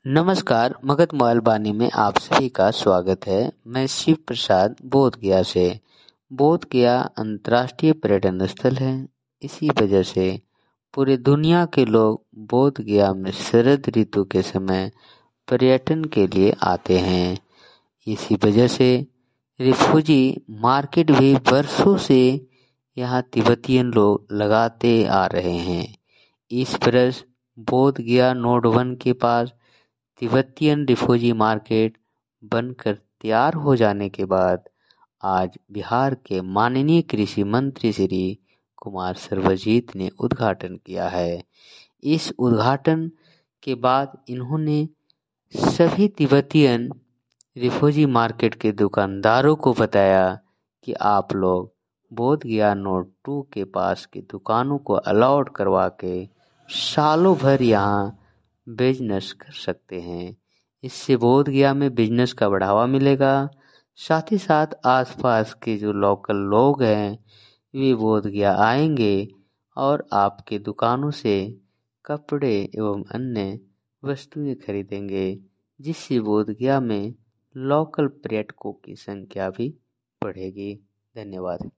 नमस्कार, मगध मोबाइल वाणी में आप सभी का स्वागत है। मैं शिव प्रसाद बोध गया से। बोध गया अंतर्राष्ट्रीय पर्यटन स्थल है। इसी वजह से पूरे दुनिया के लोग बोध गया में शरद ऋतु के समय पर्यटन के लिए आते हैं। इसी वजह से रिफ्यूजी मार्केट भी वर्षों से यहाँ तिब्बतियन लोग लगाते आ रहे हैं। इस वर्ष बोध गया नोड 1 के पास तिब्बतियन रिफ्यूजी मार्केट बनकर तैयार हो जाने के बाद आज बिहार के माननीय कृषि मंत्री श्री कुमार सर्वजीत ने उद्घाटन किया है। इस उद्घाटन के बाद इन्होंने सभी तिब्बतियन रिफ्यूजी मार्केट के दुकानदारों को बताया कि आप लोग बोध गया नोड 2 के पास की दुकानों को अलाउड करवा के सालों भर यहाँ बिजनेस कर सकते हैं। इससे बोध गया में बिजनेस का बढ़ावा मिलेगा। साथ ही साथ आसपास के जो लोकल लोग हैं वे बोध गया आएंगे और आपके दुकानों से कपड़े एवं अन्य वस्तुएं खरीदेंगे, जिससे बोध गया में लोकल पर्यटकों की संख्या भी बढ़ेगी। धन्यवाद।